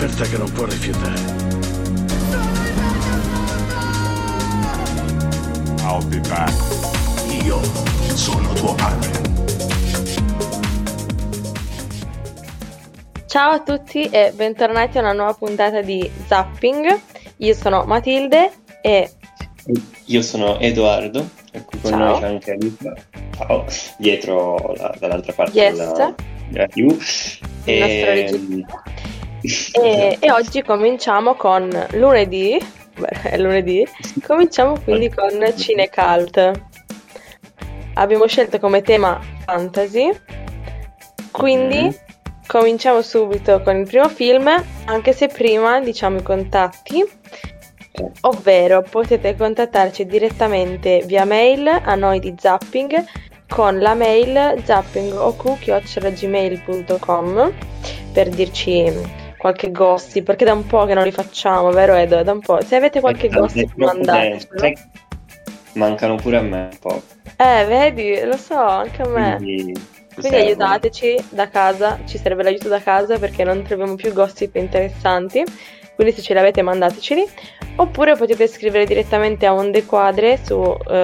un'offerta che non può rifiutare. I'll be back. Io sono tuo padre. Ciao a tutti e bentornati a una nuova puntata di Zapping. Io sono Matilde e io sono Edoardo e qui con Ciao. noi c'è anche Luca. Ciao, dietro dall'altra parte Yes. della TV. il nostro regista. E oggi cominciamo con lunedì. Beh, è lunedì. Cominciamo quindi con Cinecult. Abbiamo scelto come tema fantasy, quindi cominciamo subito con il primo film, anche se prima diciamo i contatti, ovvero potete contattarci direttamente via mail a noi di Zapping con la mail zappingoku@gmail.com per dirci qualche gossip, perché da un po' che non li facciamo, vero Edo? Da un po'. Se avete qualche gossip mandatecelo. Mancano pure a me un po'. Vedi, lo so, anche a me. Quindi aiutateci da casa, ci serve l'aiuto da casa perché non troviamo più gossip interessanti, quindi se ce l'avete mandateceli, oppure potete scrivere direttamente a Onde Quadre su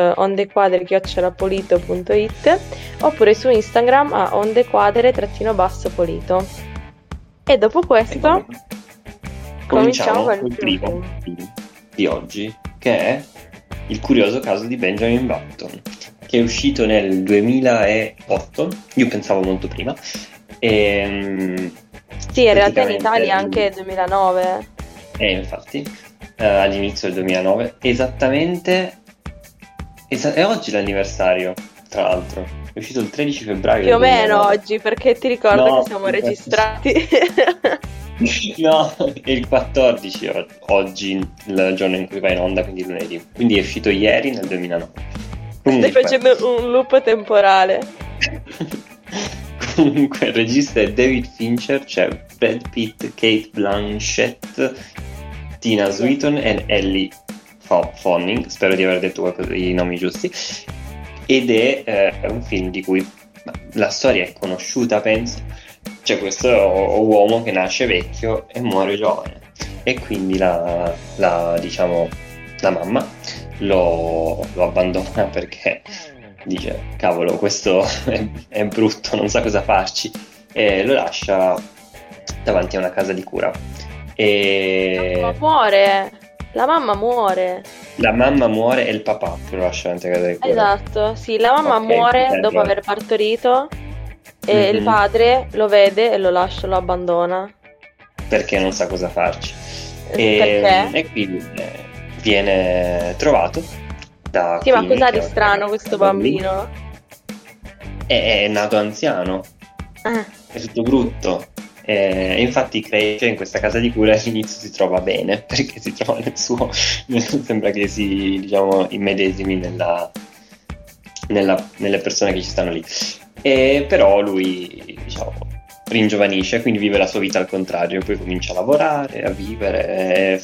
ondequadre@polito.it oppure su Instagram a ondequadre_polito. E dopo questo cominciamo con il primo film di oggi, che è Il curioso caso di Benjamin Button, che è uscito nel 2008, io pensavo molto prima. Sì, in realtà in Italia anche 2009. Infatti, all'inizio del 2009, esattamente, è oggi l'anniversario, tra l'altro, è uscito il 13 febbraio. Più o del meno 2009. oggi, perché ti ricordo che siamo registrati. No, è il 14 oggi, il giorno in cui va in onda, quindi lunedì. Quindi è uscito ieri nel 2009. Stai facendo un loop temporale. Comunque il regista è David Fincher, c'è Brad Pitt, Kate Blanchett, Tina Swinton e Ellie Fanning, spero di aver detto i nomi giusti, ed è un film di cui la storia è conosciuta, penso. C'è questo uomo che nasce vecchio e muore giovane, e quindi la mamma lo abbandona perché dice cavolo, questo è brutto, non sa cosa farci, e lo lascia davanti a una casa di cura. La mamma muore E il papà che lo lascia davanti a casa di cura. Esatto, sì, la mamma Ok, muore dopo aver partorito e il padre lo vede e lo lascia, lo abbandona perché non sa cosa farci. Perché? E quindi viene trovato da Sì, ma Queenie, cos'ha che di strano questo bambino? è nato anziano, è tutto brutto, e infatti cresce in questa casa di cura e all'inizio si trova bene perché si trova sembra che si, diciamo, immedesimi nelle persone che ci stanno lì, e però lui, diciamo, ringiovanisce, quindi vive la sua vita al contrario, poi comincia a lavorare, a vivere,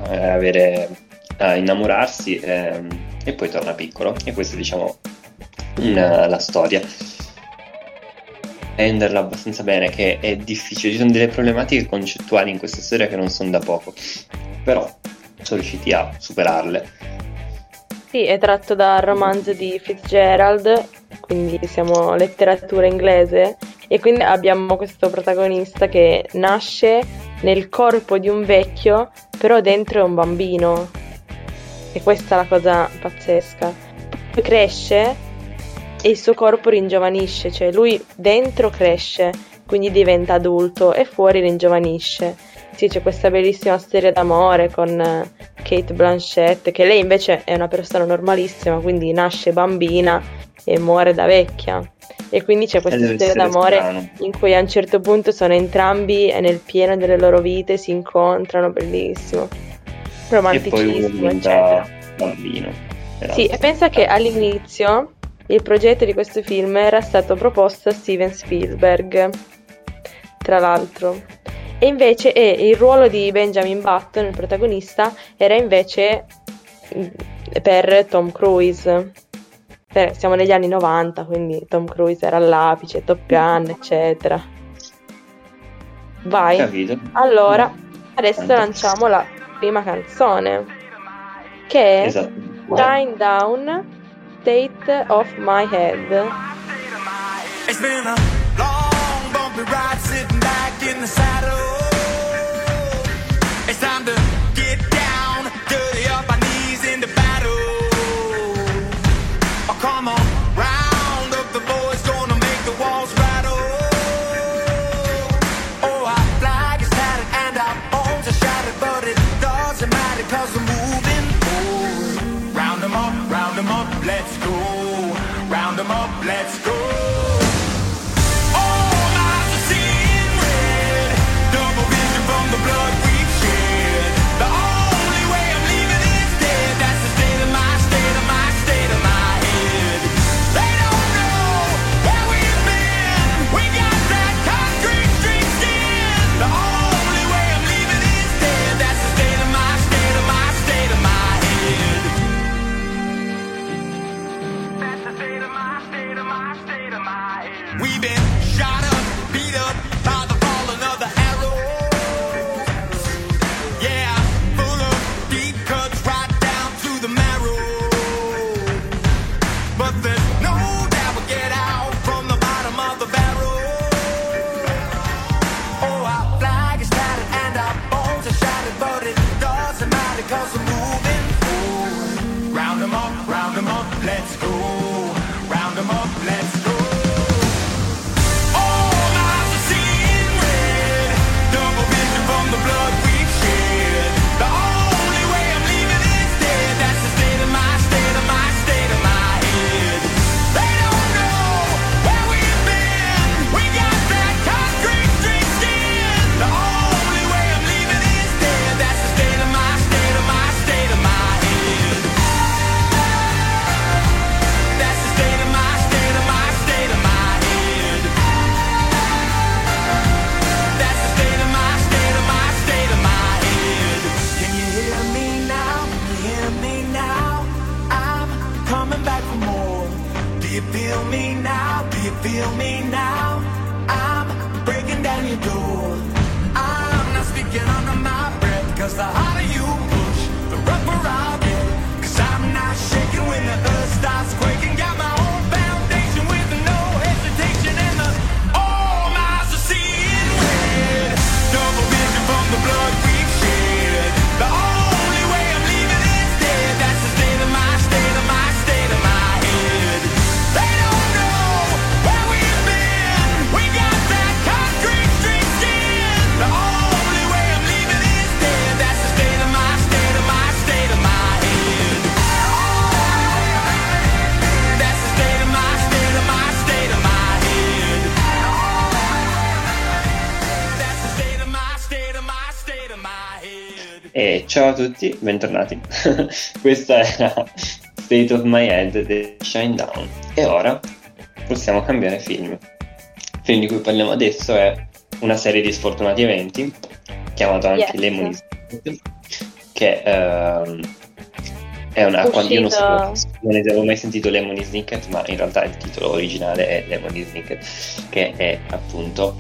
a innamorarsi, e poi torna piccolo, e questa è, diciamo, la storia. Renderla abbastanza bene, che è difficile, ci sono delle problematiche concettuali in questa storia che non sono da poco, però sono riusciti a superarle. Sì, è tratto dal romanzo di Fitzgerald, quindi siamo letteratura inglese, e quindi abbiamo questo protagonista che nasce nel corpo di un vecchio, però dentro è un bambino, e questa è la cosa pazzesca. Poi cresce e il suo corpo ringiovanisce, cioè lui dentro cresce, quindi diventa adulto, e fuori ringiovanisce. Sì, c'è questa bellissima storia d'amore con Kate Blanchett, che lei invece è una persona normalissima, quindi nasce bambina e muore da vecchia. E quindi c'è questa storia d'amore strano, in cui a un certo punto sono entrambi nel pieno delle loro vite, si incontrano, bellissimo, romanticismo, e poi uno eccetera. Bambino. Sì, e pensa che all'inizio il progetto di questo film era stato proposto a Steven Spielberg, tra l'altro, e invece il ruolo di Benjamin Button, il protagonista, era invece per Tom Cruise. Siamo negli anni 90, quindi Tom Cruise era all'apice, Top Gun, eccetera. Vai. Capito. Allora, adesso lanciamo la prima canzone, che è Esatto. Shine Down, State of My Head. It's been a long, bumpy ride sitting back in the saddle. It's time to get down, dirty up our knees in the battle. Oh, come on, round up the boys, gonna make the walls rattle. Oh, our flag is tattered and our bones are shattered, but it doesn't matter 'cause we're moving forward. Round 'em up, let's go. Round 'em up, let's go. We've been shot up, beat up by the falling of the arrow. Yeah, full of deep cuts right down to the marrow. But there's no doubt we'll get out from the bottom of the barrel. Oh, our flag is tattered and our bones are shattered, but it doesn't matter 'cause we're moving forward. Round 'em up, let's go. Round 'em up, let's go. Feel me now, I'm breaking down your door. I'm not speaking under my breath, 'cause the harder you push, the rougher I'll get. 'Cause I'm not shaking when the earth starts quaking. Got my own foundation with no hesitation, and the all eyes are seeing red. Double vision from the blood we've shed. The only way I'm leaving is dead. That's the state of my, state of my, state of my head. They don't know where we've been. We got that concrete street skin. The only way I'm leaving is dead. That's the state of my, state of my, state of my head. That's the state of my, state of my, state of my head. That's the state of my, state of my, state of my head. E ciao a tutti, bentornati. Questa era State of My Head di Shine Down. E ora possiamo cambiare film. Il film di cui parliamo adesso è una serie di sfortunati eventi, chiamato anche Yes. Lemony Snicket, che è una... Quando io non avevo mai sentito Lemony Snicket, ma in realtà il titolo originale è Lemony Snicket, che è appunto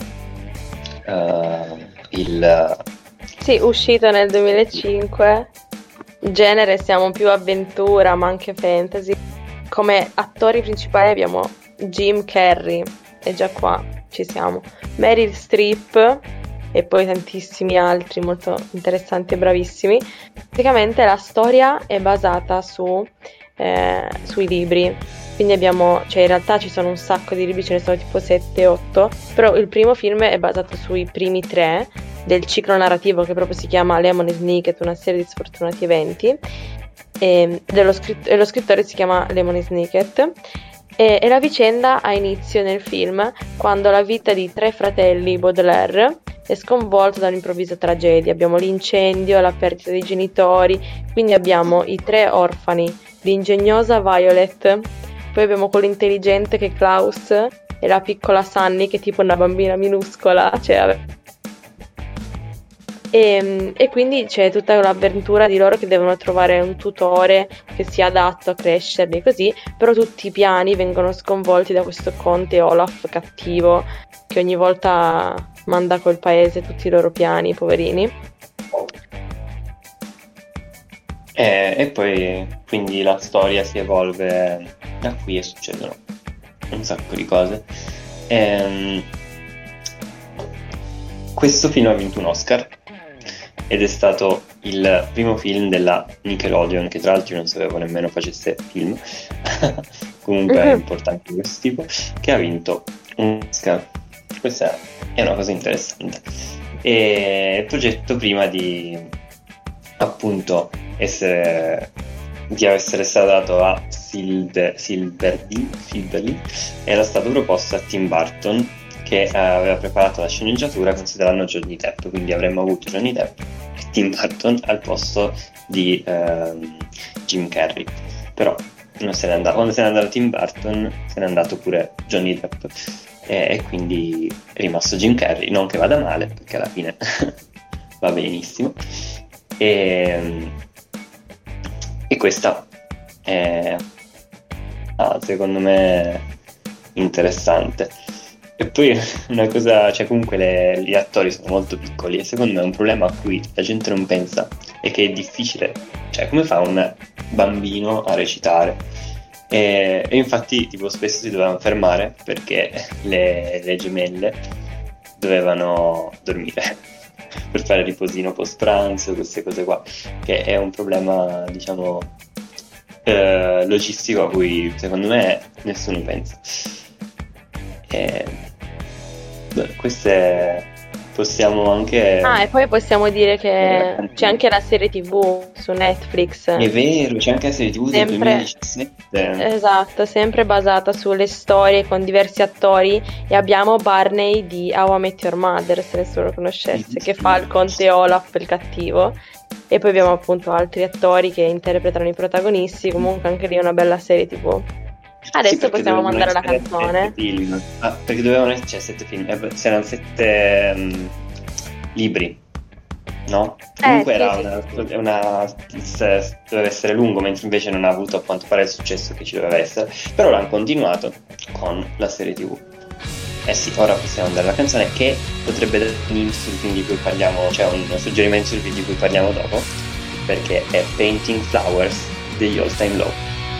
il... Sì, uscito nel 2005. Genere siamo più avventura, ma anche fantasy. Come attori principali abbiamo Jim Carrey, e già qua ci siamo, Meryl Streep e poi tantissimi altri molto interessanti e bravissimi. Praticamente la storia è basata sui libri, quindi abbiamo, cioè in realtà ci sono un sacco di libri, ce ne sono tipo 7-8, però il primo film è basato sui primi 3 del ciclo narrativo che proprio si chiama Lemony Snicket, una serie di sfortunati eventi, e lo scrittore si chiama Lemony Snicket. E la vicenda ha inizio nel film quando la vita di 3 fratelli Baudelaire è sconvolta da un'improvvisa tragedia. Abbiamo l'incendio, la perdita dei genitori, quindi abbiamo i 3 orfani, l'ingegnosa Violet, poi abbiamo quello intelligente che è Klaus e la piccola Sunny che è tipo una bambina minuscola, cioè e quindi c'è tutta l'avventura di loro che devono trovare un tutore che sia adatto a crescerli così, però tutti i piani vengono sconvolti da questo conte Olaf cattivo che ogni volta manda a quel paese tutti i loro piani, poverini. E poi quindi la storia si evolve da qui e succedono un sacco di cose. Questo film ha vinto un Oscar ed è stato il primo film della Nickelodeon, che tra l'altro io non sapevo nemmeno facesse film, comunque è importante di questo tipo, che ha vinto un Oscar. Questa è una cosa interessante. E il progetto, prima di appunto essere stato dato a Silverly, era stato proposto a Tim Burton, che aveva preparato la sceneggiatura considerando Johnny Depp, quindi avremmo avuto Johnny Depp e Tim Burton al posto di Jim Carrey. Però non se n'è andato. Quando se n'è andato Tim Burton, se n'è andato pure Johnny Depp, e quindi è rimasto Jim Carrey. Non che vada male, perché alla fine va benissimo. E questa è secondo me interessante. E poi una cosa, cioè comunque gli attori sono molto piccoli, e secondo me un problema a cui la gente non pensa è che è difficile, cioè come fa un bambino a recitare? E infatti tipo spesso si dovevano fermare perché le gemelle dovevano dormire per fare riposino post pranzo, queste cose qua, che è un problema, diciamo, logistico a cui secondo me nessuno pensa. Queste possiamo anche... e poi possiamo dire che c'è anche la serie TV su Netflix. È vero, c'è anche la serie TV del 2017. Esatto, sempre basata sulle storie con diversi attori, e abbiamo Barney di How I Met Your Mother, se nessuno lo conoscesse, che fa il conte Olaf, il cattivo, e poi abbiamo appunto altri attori che interpretano i protagonisti. Comunque anche lì è una bella serie TV. Adesso Sì, possiamo mandare la canzone. Perché dovevano essere 7 film, c'erano 7 libri, no? Comunque era doveva essere lungo, mentre invece non ha avuto a quanto pare il successo che ci doveva essere. Però l'hanno continuato con la serie TV. Sì, ora possiamo andare alla canzone, che potrebbe dare un hint sul film di cui parliamo, cioè un suggerimento sul film di cui parliamo dopo, perché è Painting Flowers degli All Time Low.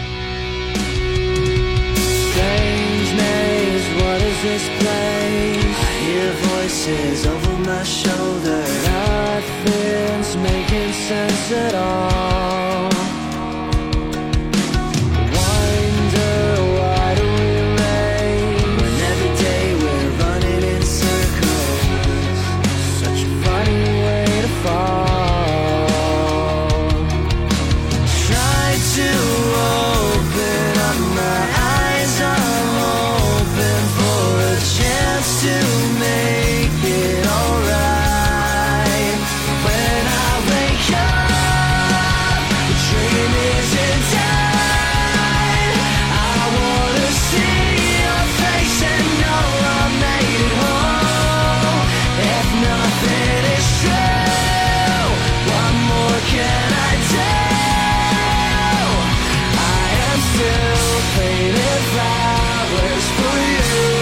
What is this place? I hear voices over my shoulder. Nothing's making sense at all. Wonder why do we race when every day we're running in circles? Such a funny way to fall. Try to open up my eyes, I'm open for a chance to make it alright. When I wake up, the dream isn't done. I wanna see your face and know I made it home. If nothing is true, what more can I do? I am still painting flowers for you.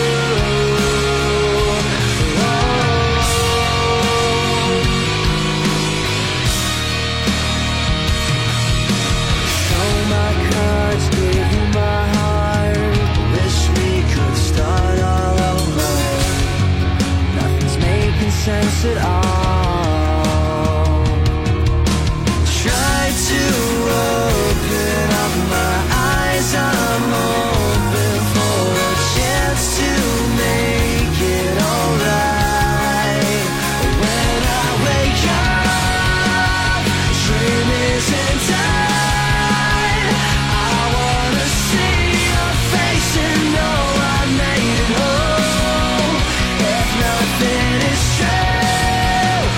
Show my cards, give you my heart. Wish we could start all over. Nothing's making sense at all. Try to open up my eyes, I'm open for a chance to make it alright. When I wake up, dream isn't done. I wanna see your face and know I made it home. If nothing is true,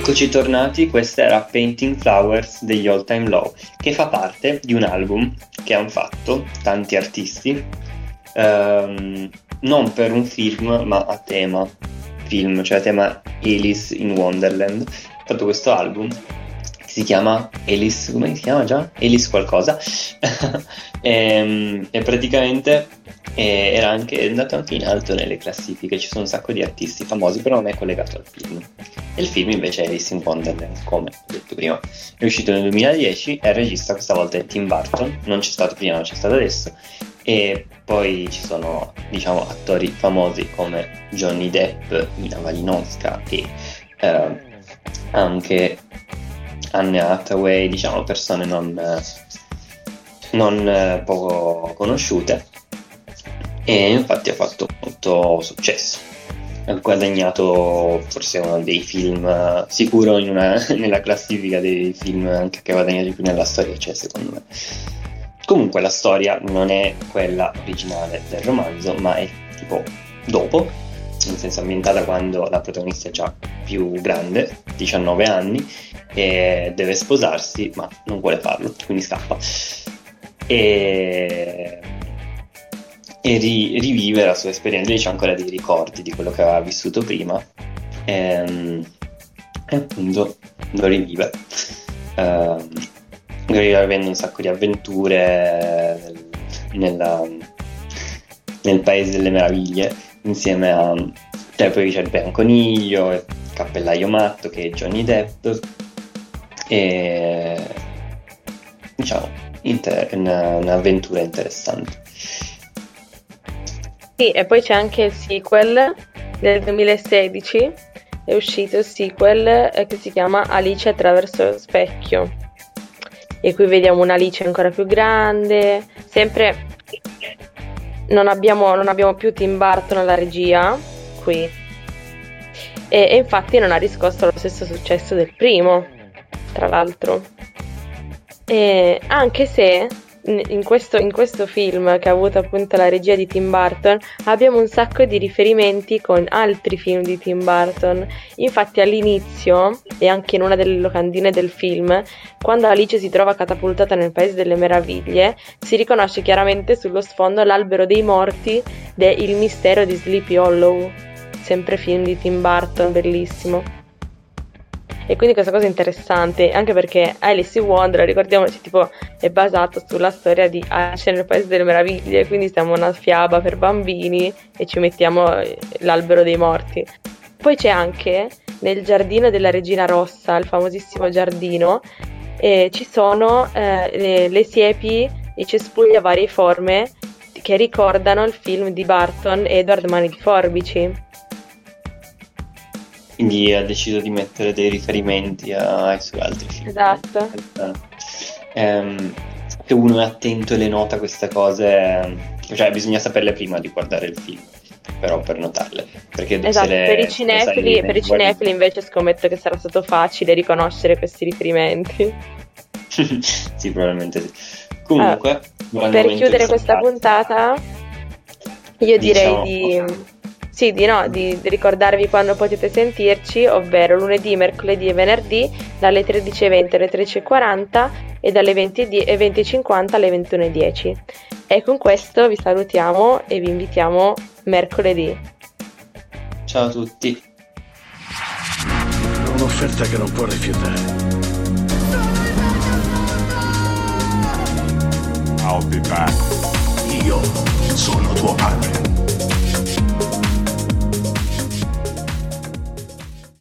Eccoci tornati, questa era Painting Flowers degli All Time Low, che fa parte di un album che hanno fatto tanti artisti, non per un film ma a tema film, cioè a tema Alice in Wonderland. Ha fatto questo album che si chiama Alice, come si chiama già? Alice qualcosa e praticamente era andato anche in alto nelle classifiche, ci sono un sacco di artisti famosi, però non è collegato al film. E il film invece è Alice in Wonderland, come ho detto prima. È uscito nel 2010 e il regista questa volta è Tim Burton, non c'è stato prima, non c'è stato adesso. E poi ci sono, diciamo, attori famosi come Johnny Depp, Mila Malinowska e anche Anne Hathaway, diciamo persone non poco conosciute. E infatti ha fatto molto successo, ha guadagnato forse uno dei film sicuro nella classifica dei film anche che ha guadagnato di più nella storia, cioè secondo me. Comunque la storia non è quella originale del romanzo, ma è tipo dopo, nel senso ambientata quando la protagonista è già più grande, 19 anni, e deve sposarsi ma non vuole farlo, quindi scappa e rivive la sua esperienza. Lei c'ha ancora dei ricordi di quello che aveva vissuto prima e appunto lo rivive, avendo un sacco di avventure nel Paese delle Meraviglie insieme a, cioè poi c'è il Bianconiglio, il Cappellaio Matto che è Johnny Depp, e diciamo un'avventura interessante. Sì, e poi c'è anche il sequel del 2016, è uscito il sequel che si chiama Alice attraverso lo specchio, e qui vediamo un'Alice ancora più grande, sempre non abbiamo più Tim Burton alla regia qui, e infatti non ha riscosso lo stesso successo del primo, tra l'altro, e anche se in questo film che ha avuto appunto la regia di Tim Burton abbiamo un sacco di riferimenti con altri film di Tim Burton. Infatti all'inizio e anche in una delle locandine del film, quando Alice si trova catapultata nel Paese delle Meraviglie, si riconosce chiaramente sullo sfondo l'albero dei morti de Il mistero di Sleepy Hollow, sempre film di Tim Burton, bellissimo. E quindi questa cosa è interessante, anche perché Alice in Wonderland, ricordiamoci, tipo è basato sulla storia di Alice nel Paese delle Meraviglie, quindi siamo una fiaba per bambini e ci mettiamo l'albero dei morti. Poi c'è anche nel giardino della Regina Rossa, il famosissimo giardino, ci sono le siepi, i cespugli a varie forme che ricordano il film di Burton, Edward Mani di Forbici. Quindi ha deciso di mettere dei riferimenti ai suoi altri film. Esatto. Se uno è attento e le nota queste cose, cioè bisogna saperle prima di guardare il film, però per notarle. Perché esatto, per i cinefili invece scommetto che sarà stato facile riconoscere questi riferimenti. Sì, probabilmente sì. Comunque, per chiudere questa puntata, io direi di ricordarvi quando potete sentirci, ovvero lunedì, mercoledì e venerdì dalle 13:20 alle 13:40 e dalle 20:50 alle 21:10. E con questo vi salutiamo e vi invitiamo mercoledì. Ciao a tutti. Un'offerta che non può rifiutare. I'll be back. Io sono tuo padre.